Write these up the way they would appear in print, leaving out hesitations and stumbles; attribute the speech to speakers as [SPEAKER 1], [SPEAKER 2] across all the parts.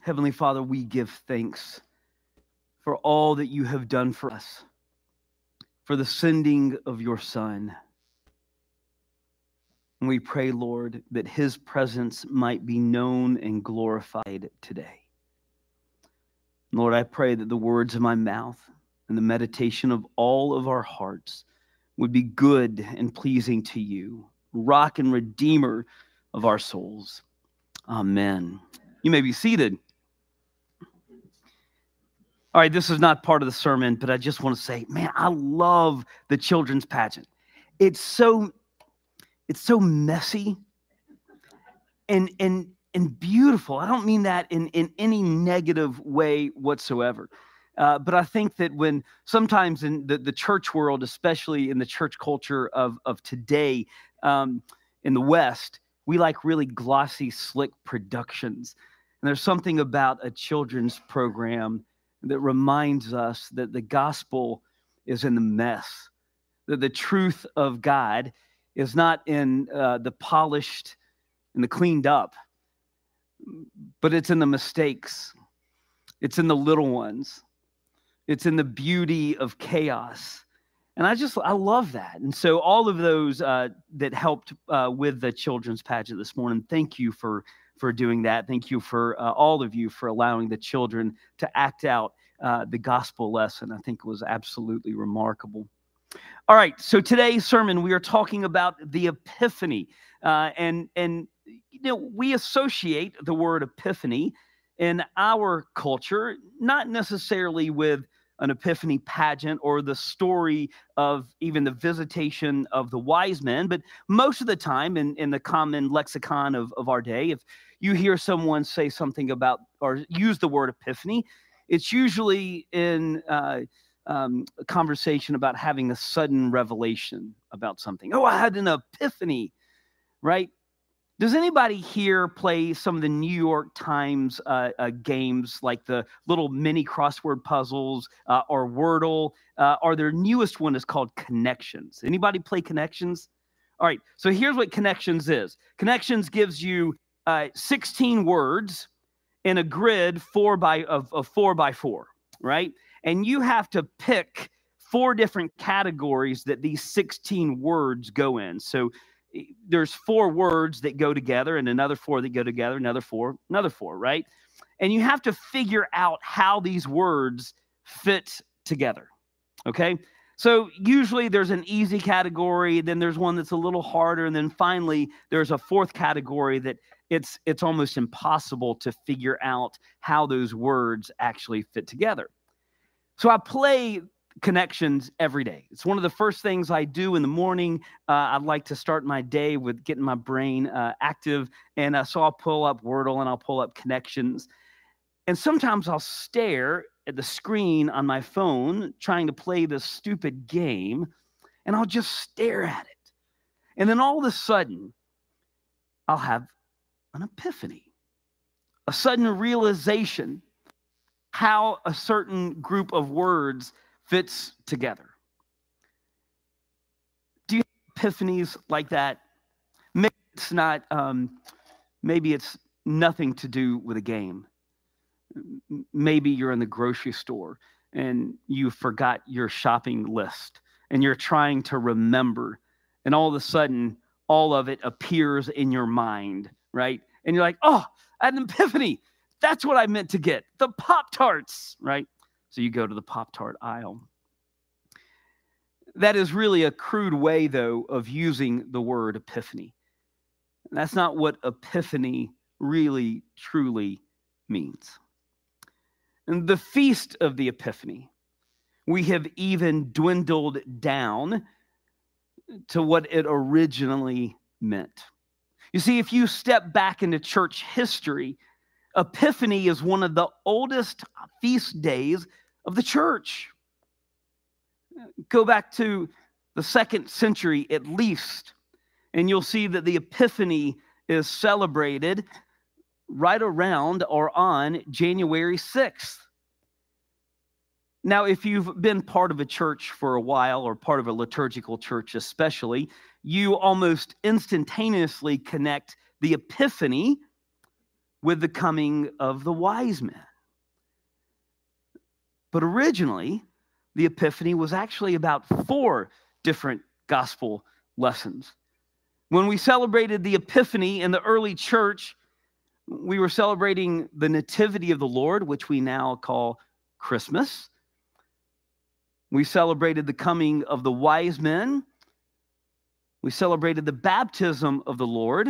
[SPEAKER 1] Heavenly Father, we give thanks for all that you have done for us, for the sending of your Son. And we pray, Lord, that his presence might be known and glorified today. Lord, I pray that the words of my mouth and the meditation of all of our hearts would be good and pleasing to you, rock and redeemer of our souls. Amen. You may be seated. All right, this is not part of the sermon, but I just want to say, man, I love the children's pageant. It's so messy and beautiful. I don't mean that in any negative way whatsoever. But I think that when sometimes in the church world, especially in the church culture of today in the West, we like really glossy, slick productions. And there's something about a children's program that reminds us that the gospel is in the mess, that the truth of God is not in the polished and the cleaned up, but it's in the mistakes. It's in the little ones. It's in the beauty of chaos. And I love that. And so all of those that helped with the children's pageant this morning, thank you for doing that. Thank you for all of you for allowing the children to act out the gospel lesson. I think it was absolutely remarkable. All right, so today's sermon, we are talking about the Epiphany. And you know, we associate the word Epiphany in our culture, not necessarily with an Epiphany pageant or the story of even the visitation of the wise men, but most of the time in the common lexicon of our day, if you hear someone say something about or use the word Epiphany, it's usually in a conversation about having a sudden revelation about something. Oh, I had an epiphany, right? Does anybody here play some of the New York Times games, like the little mini crossword puzzles or Wordle? Or their newest one is called Connections. Anybody play Connections? All right, so here's what Connections is. Connections gives you 16 words in a grid of 4 by 4, right? And you have to pick 4 different categories that these 16 words go in. So there's 4 words that go together and another 4 that go together, another 4, right? And you have to figure out how these words fit together, okay? So usually there's an easy category, then there's one that's a little harder, and then finally there's a 4th category that it's almost impossible to figure out how those words actually fit together. So I play Connections every day. It's one of the first things I do in the morning. I'd like to start my day with getting my brain active. And so I'll pull up Wordle and I'll pull up Connections. And sometimes I'll stare at the screen on my phone trying to play this stupid game, and I'll just stare at it. And then all of a sudden, I'll have an epiphany, a sudden realization how a certain group of words fits together. Do you have epiphanies like that? Maybe it's not. Maybe it's nothing to do with a game. Maybe you're in the grocery store and you forgot your shopping list and you're trying to remember, and all of a sudden, all of it appears in your mind, right? And you're like, oh, I had an epiphany. That's what I meant to get, the Pop-Tarts, right? So you go to the Pop-Tart aisle. That is really a crude way, though, of using the word epiphany. And that's not what epiphany really, truly means. And the feast of the Epiphany, we have even dwindled down to what it originally meant. You see, if you step back into church history, Epiphany is one of the oldest feast days of the church. Go back to the 2nd century at least, and you'll see that the Epiphany is celebrated right around or on January 6th. Now, if you've been part of a church for a while, or part of a liturgical church especially, you almost instantaneously connect the Epiphany with the coming of the wise men. But originally, the Epiphany was actually about 4 different gospel lessons. When we celebrated the Epiphany in the early church, we were celebrating the Nativity of the Lord, which we now call Christmas. We celebrated the coming of the wise men. We celebrated the baptism of the Lord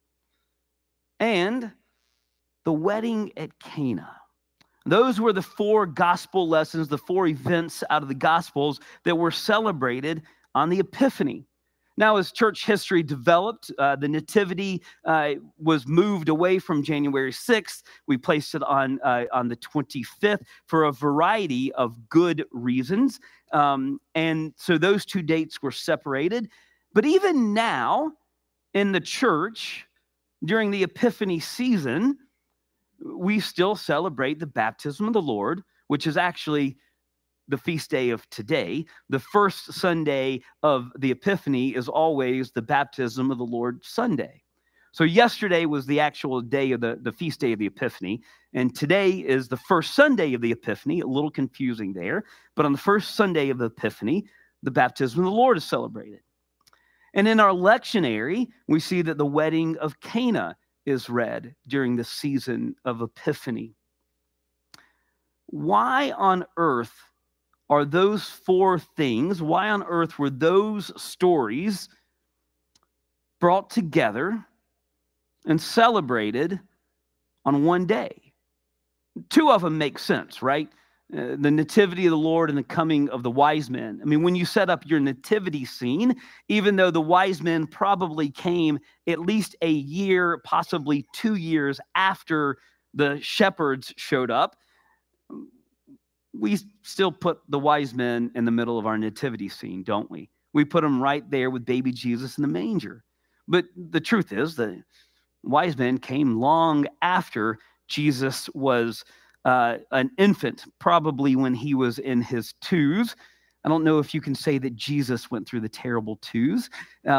[SPEAKER 1] and the wedding at Cana. Those were the 4 gospel lessons, the 4 events out of the Gospels that were celebrated on the Epiphany. Now, as church history developed, the Nativity was moved away from January 6th. We placed it on the 25th for a variety of good reasons. And so those 2 dates were separated. But even now, in the church, during the Epiphany season, we still celebrate the baptism of the Lord, which is actually the feast day of today. The first Sunday of the Epiphany is always the baptism of the Lord Sunday. So yesterday was the actual day of the feast day of the Epiphany, and today is the first Sunday of the Epiphany. A little confusing there, but on the first Sunday of the Epiphany, the baptism of the Lord is celebrated. And in our lectionary, we see that the wedding of Cana is read during the season of Epiphany. Why on earth are those 4 things, why on earth were those stories brought together and celebrated on one day? 2 of them make sense, right? The nativity of the Lord and the coming of the wise men. I mean, when you set up your nativity scene, even though the wise men probably came at least a year, possibly 2 years after the shepherds showed up, we still put the wise men in the middle of our nativity scene, don't we? We put them right there with baby Jesus in the manger. But the truth is, the wise men came long after Jesus was an infant, probably when he was in his 2s. I don't know if you can say that Jesus went through the terrible 2s,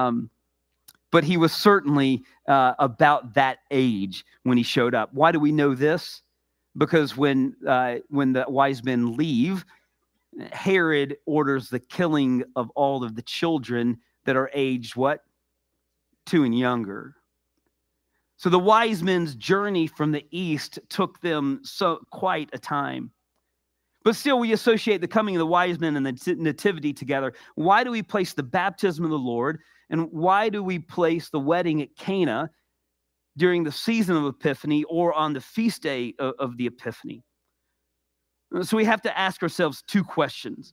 [SPEAKER 1] but he was certainly about that age when he showed up. Why do we know this? Because when the wise men leave, Herod orders the killing of all of the children that are aged, what? 2 and younger. So the wise men's journey from the east took them quite a time. But still, we associate the coming of the wise men and the nativity together. Why do we place the baptism of the Lord, and why do we place the wedding at Cana during the season of Epiphany or on the feast day of the Epiphany? So we have to ask ourselves 2 questions.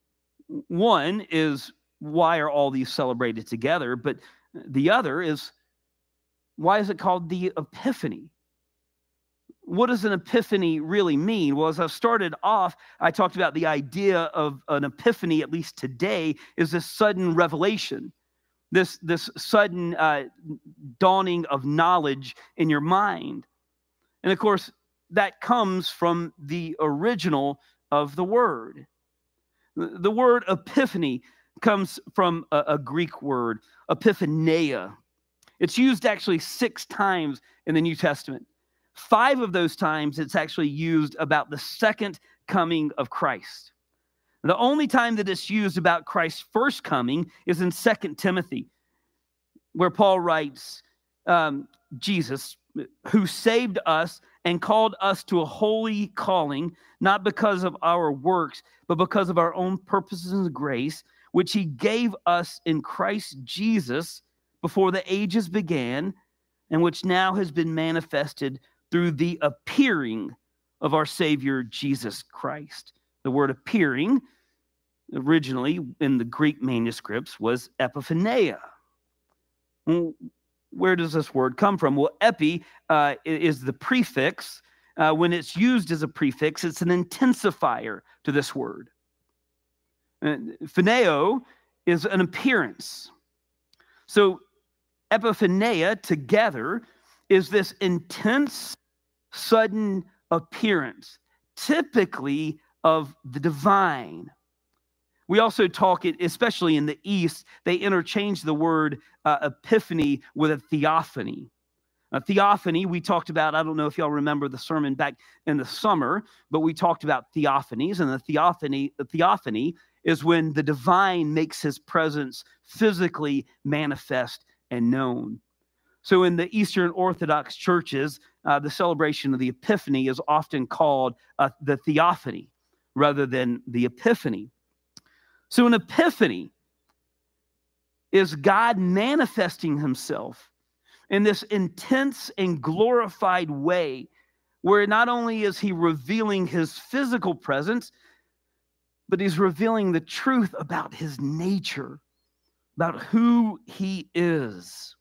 [SPEAKER 1] One is, why are all these celebrated together? But the other is, why is it called the Epiphany? What does an epiphany really mean? Well, as I started off, I talked about the idea of an epiphany, at least today, is this sudden revelation, this sudden dawning of knowledge in your mind. And of course, that comes from the original of the word. The word epiphany comes from a Greek word, epiphaneia. It's used actually 6 times in the New Testament. 5 of those times it's actually used about the second coming of Christ. The only time that it's used about Christ's first coming is in 2 Timothy, where Paul writes, Jesus, who saved us and called us to a holy calling, not because of our works, but because of our own purposes and grace, which he gave us in Christ Jesus before the ages began, and which now has been manifested through the appearing of our Savior, Jesus Christ. The word appearing, originally in the Greek manuscripts, was epiphaneia. Where does this word come from? Well, epi is the prefix. When it's used as a prefix, it's an intensifier to this word. Phaneo is an appearance. So epiphaneia together is this intense, sudden appearance, typically of the divine. We also talk it, especially in the East, they interchange the word epiphany with a theophany. A theophany, we talked about, I don't know if y'all remember the sermon back in the summer, but we talked about theophanies, and the theophany is when the divine makes his presence physically manifest and known. So in the Eastern Orthodox churches, the celebration of the Epiphany is often called the theophany rather than the Epiphany. So an epiphany is God manifesting himself in this intense and glorified way, where not only is he revealing his physical presence, but he's revealing the truth about his nature, about who he is.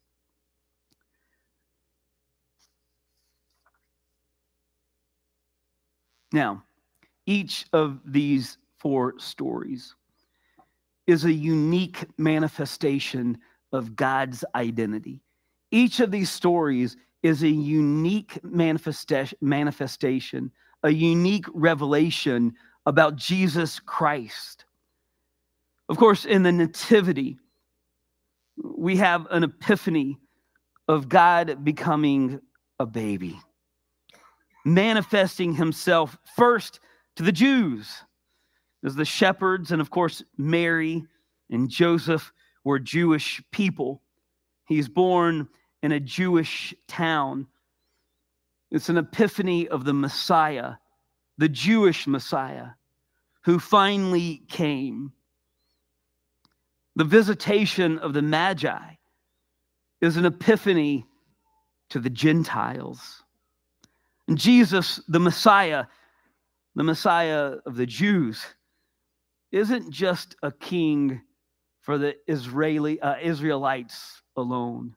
[SPEAKER 1] Now, each of these 4 stories is a unique manifestation of God's identity. Each of these stories is a unique manifestation, a unique revelation about Jesus Christ. Of course, in the Nativity, we have an epiphany of God becoming a baby, manifesting himself first to the Jews as the shepherds, and of course, Mary and Joseph were Jewish people. He's born in a Jewish town. It's an epiphany of the Messiah, the Jewish Messiah, who finally came. The visitation of the Magi is an epiphany to the Gentiles. And Jesus, the Messiah of the Jews, isn't just a king for the Israelites alone.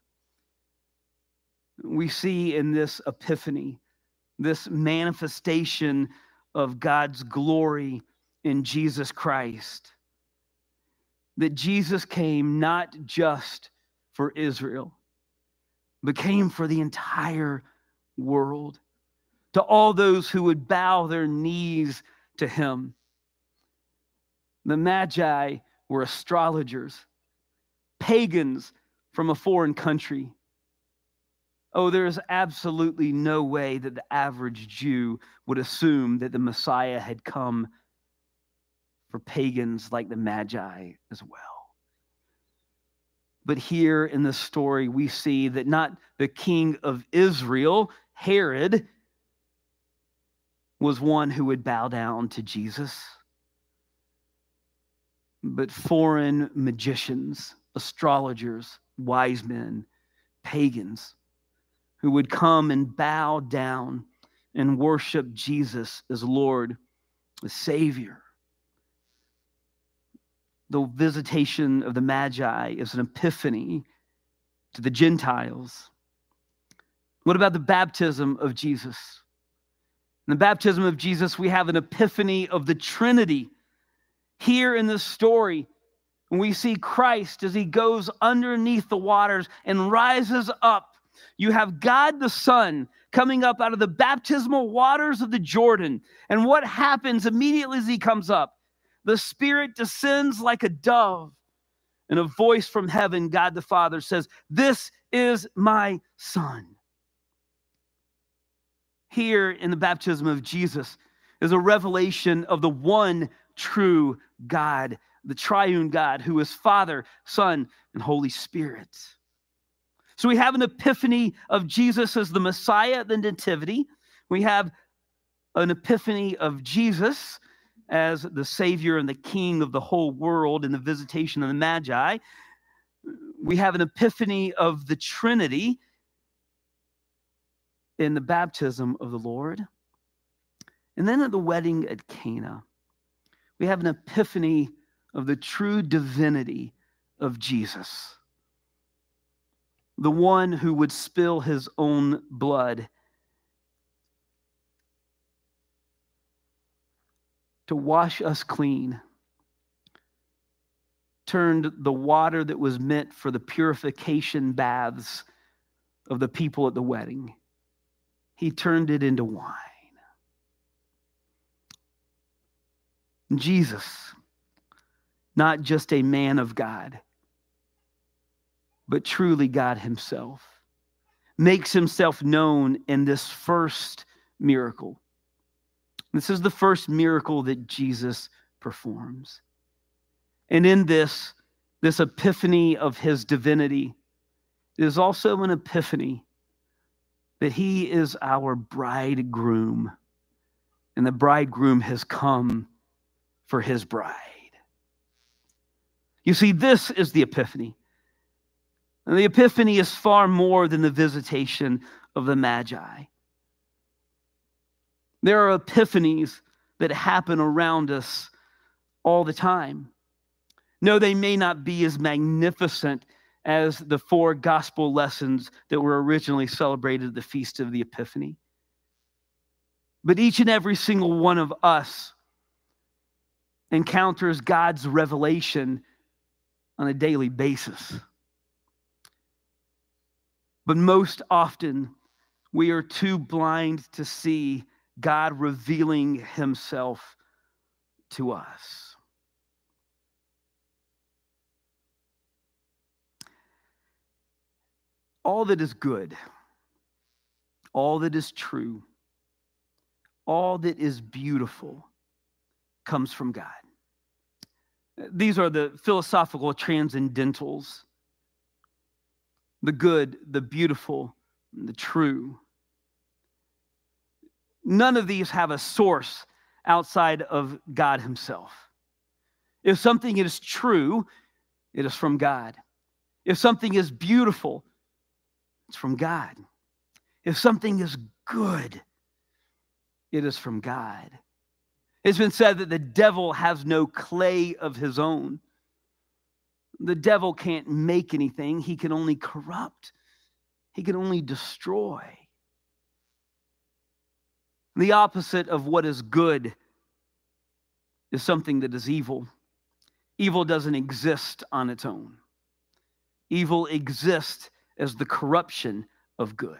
[SPEAKER 1] We see in this epiphany, this manifestation of God's glory in Jesus Christ, that Jesus came not just for Israel, but came for the entire world, to all those who would bow their knees to him. The Magi were astrologers, pagans from a foreign country. Oh, there is absolutely no way that the average Jew would assume that the Messiah had come for pagans like the Magi as well. But here in this story, we see that not the king of Israel, Herod, was one who would bow down to Jesus, but foreign magicians, astrologers, wise men, pagans, who would come and bow down and worship Jesus as Lord, as Savior. The visitation of the Magi is an epiphany to the Gentiles. What about the baptism of Jesus? In the baptism of Jesus, we have an epiphany of the Trinity. Here in this story, we see Christ as he goes underneath the waters and rises up. You have God the Son coming up out of the baptismal waters of the Jordan. And what happens immediately as he comes up? The Spirit descends like a dove, and a voice from heaven, God the Father, says, "This is my Son." Here in the baptism of Jesus is a revelation of the one true God, the triune God, who is Father, Son, and Holy Spirit. So we have an epiphany of Jesus as the Messiah at the Nativity. We have an epiphany of Jesus as the Savior and the King of the whole world in the visitation of the Magi. We have an epiphany of the Trinity in the baptism of the Lord. And then at the wedding at Cana, we have an epiphany of the true divinity of Jesus, the one who would spill his own blood to wash us clean, turned the water that was meant for the purification baths of the people at the wedding. He turned it into wine. Jesus, not just a man of God, but truly God himself, makes himself known in this first miracle. This is the first miracle that Jesus performs. And in this epiphany of his divinity, it is also an epiphany that he is our bridegroom, and the bridegroom has come for his bride. You see, this is the epiphany. And the epiphany is far more than the visitation of the Magi. There are epiphanies that happen around us all the time. No, they may not be as magnificent as the 4 gospel lessons that were originally celebrated at the Feast of the Epiphany. But each and every single one of us encounters God's revelation on a daily basis. But most often, we are too blind to see God revealing himself to us. All that is good, all that is true, all that is beautiful comes from God. These are the philosophical transcendentals: the good, the beautiful, the true. None of these have a source outside of God himself. If something is true, it is from God. If something is beautiful, it's from God. If something is good, it is from God. It's been said that the devil has no clay of his own. The devil can't make anything. He can only corrupt. He can only destroy. The opposite of what is good is something that is evil. Evil doesn't exist on its own. Evil exists as the corruption of good.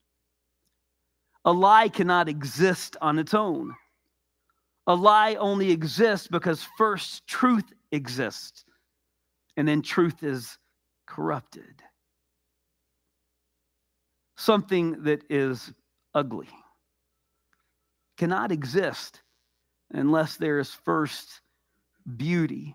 [SPEAKER 1] A lie cannot exist on its own. A lie only exists because first truth exists, and then truth is corrupted. Something that is ugly cannot exist unless there is first beauty.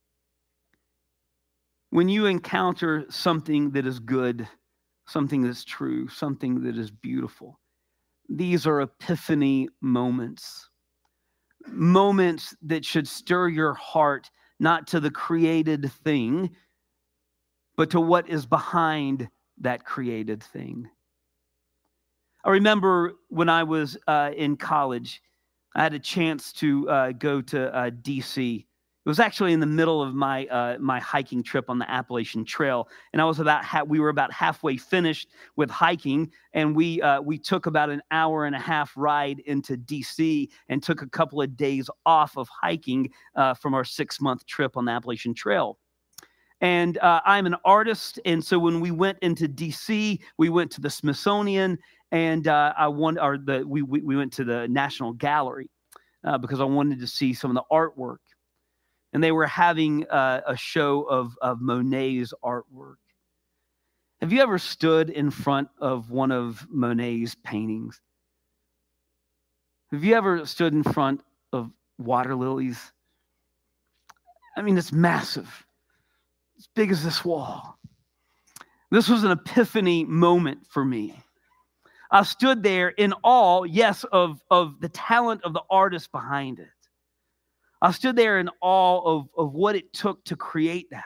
[SPEAKER 1] When you encounter something that is good, something that's true, something that is beautiful, these are epiphany moments. Moments that should stir your heart, not to the created thing, but to what is behind that created thing. I remember when I was in college, I had a chance to go to D.C. It was actually in the middle of my my hiking trip on the Appalachian Trail, and I was we were about halfway finished with hiking, and we took about an hour and a half ride into D.C. and took a couple of days off of hiking from our 6-month trip on the Appalachian Trail. And I'm an artist, and so when we went into D.C., we went to the Smithsonian, and we went to the National Gallery because I wanted to see some of the artwork. And they were having a show of Monet's artwork. Have you ever stood in front of one of Monet's paintings? Have you ever stood in front of water lilies? I mean, it's massive. As big as this wall. This was an epiphany moment for me. I stood there in awe, yes, of the talent of the artist behind it. I stood there in awe of what it took to create that.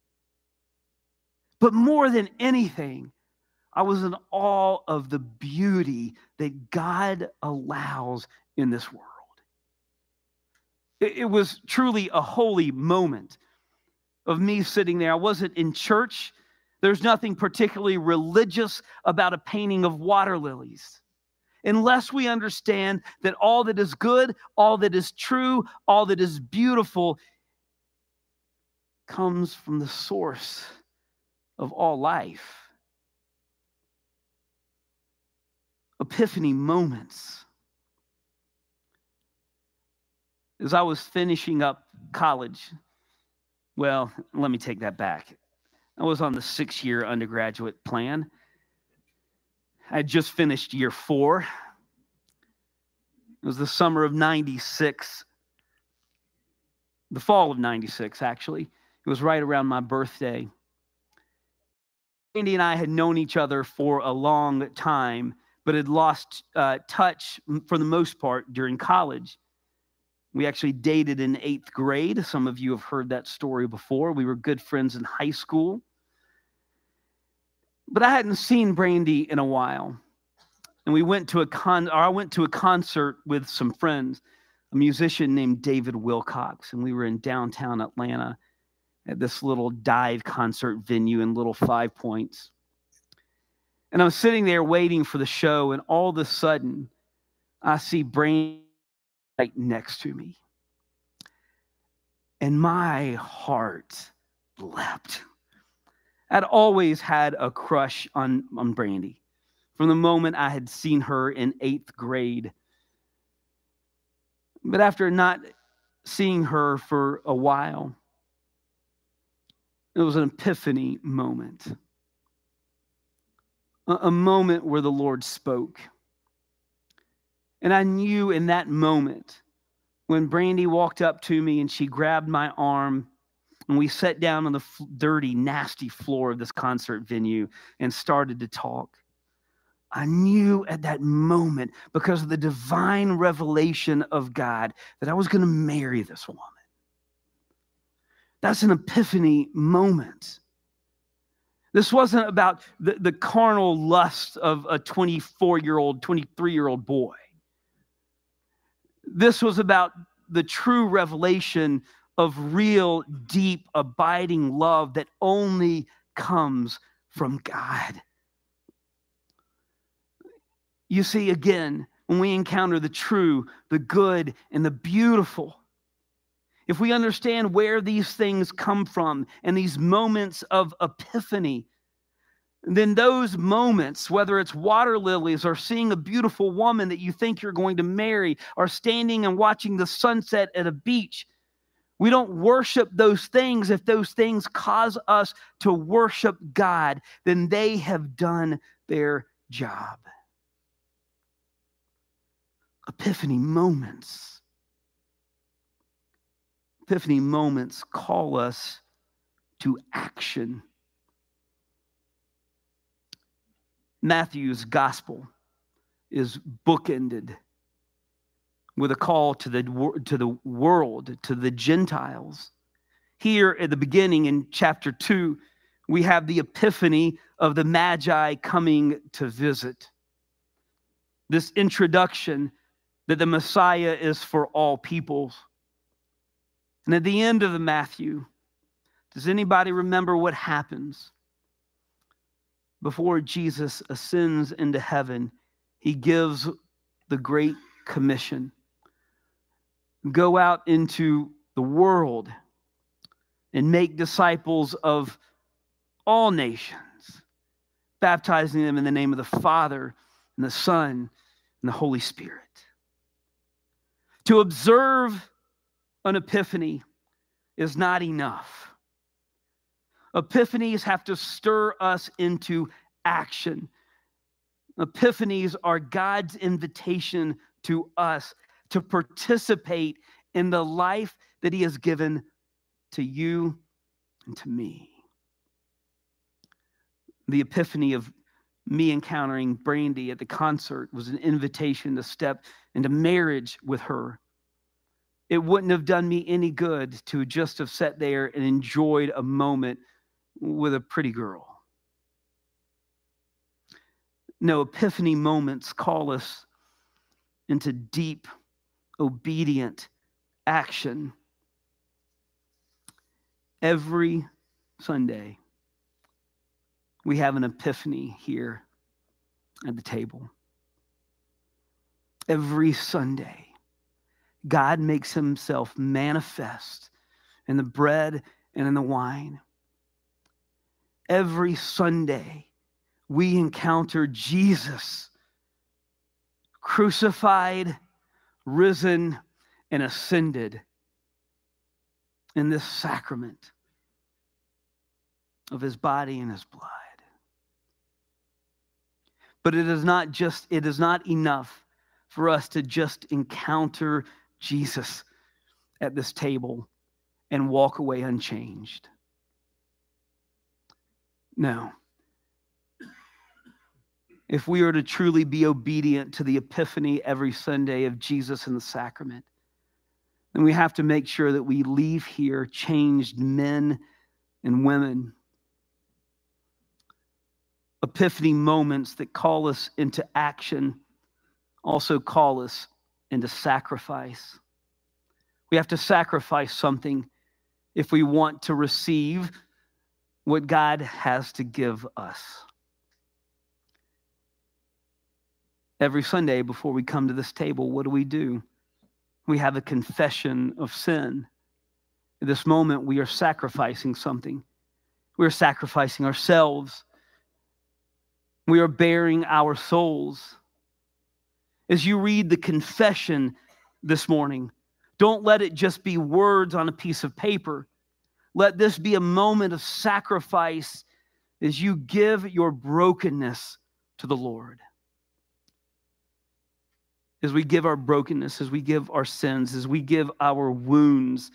[SPEAKER 1] But more than anything, I was in awe of the beauty that God allows in this world. It was truly a holy moment of me sitting there. I wasn't in church. There's nothing particularly religious about a painting of water lilies. Unless we understand that all that is good, all that is true, all that is beautiful comes from the source of all life. Epiphany moments. As I was finishing up college, well, let me take that back. I was on the 6-year undergraduate plan. I had just finished year 4. It was the summer of 96, the fall of 96, actually. It was right around my birthday. Andy and I had known each other for a long time, but had lost touch for the most part during college. We actually dated in 8th grade. Some of you have heard that story before. We were good friends in high school. But I hadn't seen Brandy in a while. And we went to I went to a concert with some friends, a musician named David Wilcox, and we were in downtown Atlanta at this little dive concert venue in Little Five Points. And I'm sitting there waiting for the show, and all of a sudden, I see Brandy right next to me. And my heart leapt. I'd always had a crush on Brandy from the moment I had seen her in 8th grade. But after not seeing her for a while, it was an epiphany moment. A moment where the Lord spoke. And I knew in that moment when Brandy walked up to me and she grabbed my arm and we sat down on the dirty, nasty floor of this concert venue and started to talk. I knew at that moment, because of the divine revelation of God, that I was going to marry this woman. That's an epiphany moment. This wasn't about the carnal lust of a 24-year-old, 23-year-old boy. This was about the true revelation of real, deep, abiding love that only comes from God. You see, again, when we encounter the true, the good, and the beautiful, if we understand where these things come from and these moments of epiphany, then those moments, whether it's water lilies or seeing a beautiful woman that you think you're going to marry or standing and watching the sunset at a beach, we don't worship those things. If those things cause us to worship God, then they have done their job. Epiphany moments. Epiphany moments call us to action. Matthew's gospel is bookended with a call to the world, to the Gentiles. Here at the beginning in chapter 2, we have the epiphany of the Magi coming to visit. This introduction that the Messiah is for all peoples. And at the end of the Matthew, does anybody remember what happens? Before Jesus ascends into heaven, he gives the Great Commission. Go out into the world and make disciples of all nations, baptizing them in the name of the Father and the Son and the Holy Spirit. To observe an epiphany is not enough. Epiphanies have to stir us into action. Epiphanies are God's invitation to us to participate in the life that he has given to you and to me. The epiphany of me encountering Brandy at the concert was an invitation to step into marriage with her. It wouldn't have done me any good to just have sat there and enjoyed a moment with a pretty girl. No, epiphany moments call us into deep, obedient action. Every Sunday, we have an epiphany here at the table. Every Sunday, God makes himself manifest in the bread and in the wine. Every Sunday, we encounter Jesus, crucified, risen, and ascended in this sacrament of his body and his blood. But it is not enough for us to just encounter Jesus at this table and walk away unchanged. No. If we are to truly be obedient to the epiphany every Sunday of Jesus in the sacrament, then we have to make sure that we leave here changed men and women. Epiphany moments that call us into action also call us into sacrifice. We have to sacrifice something if we want to receive what God has to give us. Every Sunday before we come to this table, what do? We have a confession of sin. At this moment, we are sacrificing something. We are sacrificing ourselves. We are bearing our souls. As you read the confession this morning, don't let it just be words on a piece of paper. Let this be a moment of sacrifice as you give your brokenness to the Lord. As we give our brokenness, as we give our sins, as we give our wounds,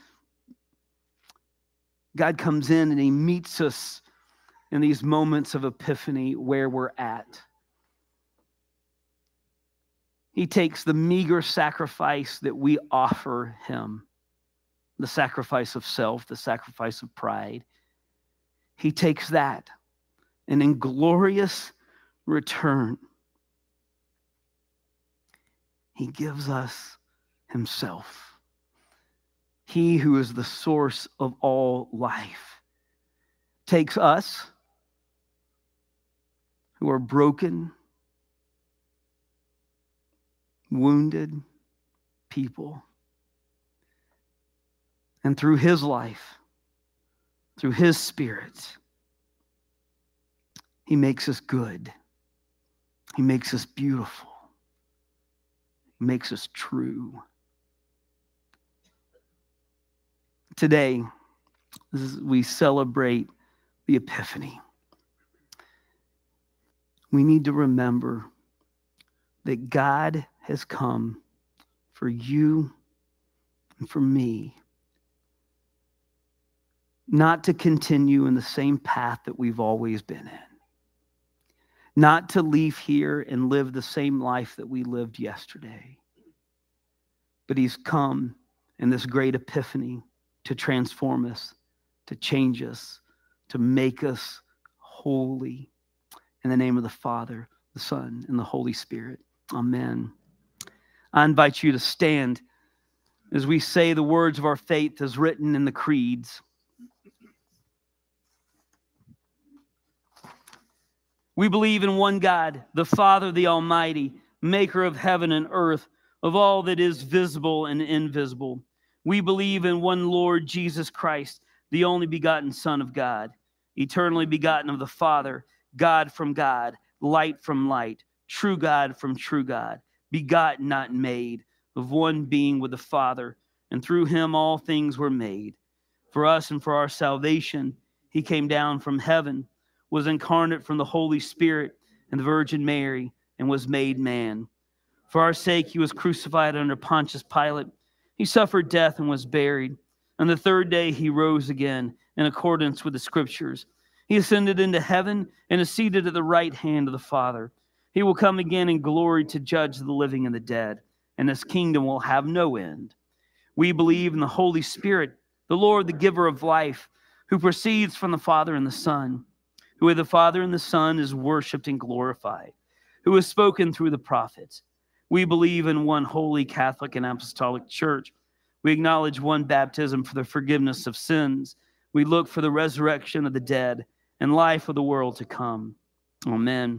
[SPEAKER 1] God comes in and he meets us in these moments of epiphany where we're at. He takes the meager sacrifice that we offer him, the sacrifice of self, the sacrifice of pride. He takes that, and in glorious return, he gives us himself. He who is the source of all life takes us who are broken, wounded people, and through his life, through his Spirit, he makes us good. He makes us beautiful. He makes us true. Today, as we celebrate the Epiphany, we need to remember that God has come for you and for me, not to continue in the same path that we've always been in, not to leave here and live the same life that we lived yesterday, but he's come in this great epiphany to transform us, to change us, to make us holy. In the name of the Father, the Son, and the Holy Spirit. Amen. I invite you to stand as we say the words of our faith as written in the creeds. We believe in one God, the Father, the Almighty, maker of heaven and earth, of all that is visible and invisible. We believe in one Lord Jesus Christ, the only begotten Son of God, eternally begotten of the Father, God from God, light from light, true God from true God, begotten, not made, of one being with the Father, and through him all things were made. For us and for our salvation, he came down from heaven, was incarnate from the Holy Spirit and the Virgin Mary, and was made man. For our sake, he was crucified under Pontius Pilate. He suffered death and was buried. On the third day, he rose again in accordance with the Scriptures. He ascended into heaven and is seated at the right hand of the Father. He will come again in glory to judge the living and the dead, and his kingdom will have no end. We believe in the Holy Spirit, the Lord, the giver of life, who proceeds from the Father and the Son, who with the Father and the Son is worshipped and glorified, who has spoken through the prophets. We believe in one holy Catholic and Apostolic Church. We acknowledge one baptism for the forgiveness of sins. We look for the resurrection of the dead and life of the world to come. Amen.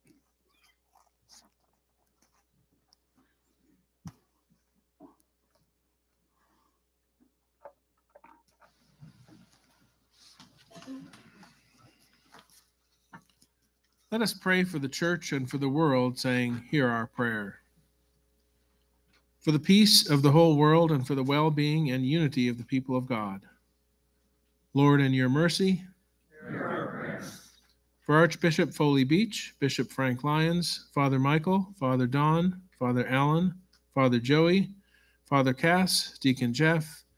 [SPEAKER 2] Let us pray for the church and for the world, saying, "Hear our prayer." For the peace of the whole world and for the well-being and unity of the people of God. Lord, in your mercy, For Archbishop Foley Beach, Bishop Frank Lyons, Father Michael, Father Don, Father Alan, Father Joey, Father Cass, Deacon Jeff,